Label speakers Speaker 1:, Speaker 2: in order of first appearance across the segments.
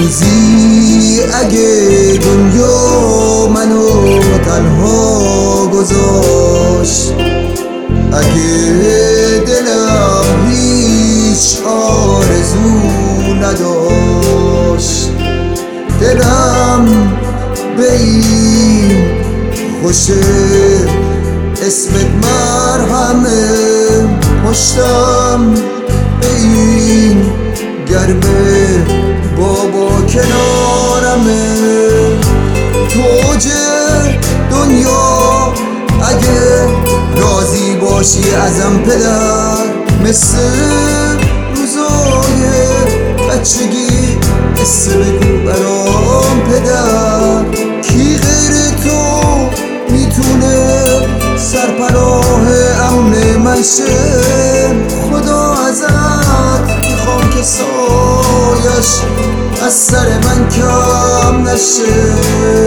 Speaker 1: روزی اگه دنیا منو تنها گذاشت، اگه دلم هیچ آرزو نداشت، دلم به این خوشه اسمت مرهمه، پشتم به این گرمه بابا کنارمه. تو اوج دنیا اگه راضی باشی ازم پدر، مثل روزای بچگی قصه بگو برام پدر. کی غیر تو میتونه سرپناه امن من شه؟ خدا ازت میخوام که سایش از سر من کم نشه.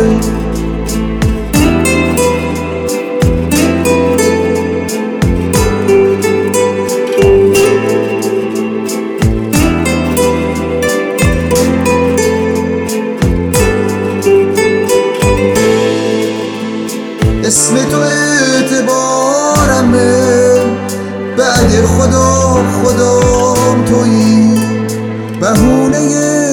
Speaker 1: اسم تو اعتبارمه، بعد خدام تویی، بهونه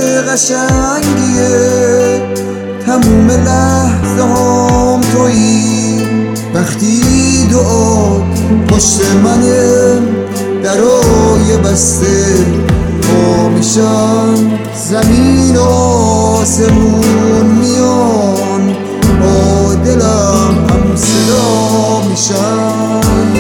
Speaker 1: قشنگیه، تموم لحظه هام تویی. وقتی دعا پشت منه، درای بسته پا میشن، زمین و آسمون میان با دلم هم صدا میشن.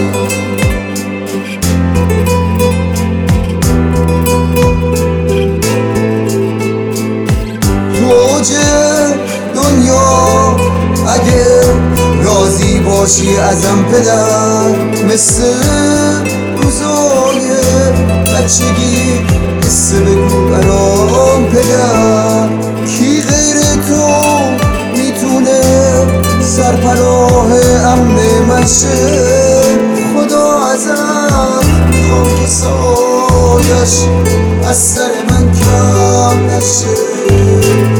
Speaker 1: تو اوج دنیا اگه راضی باشی ازم پدر، مثل روزای بچگی قصه بگو برام پدر. کی غیر تو میتونه سرپناه امن من شه؟ خدا ازت میخوام که سایش از سر من کم نشه.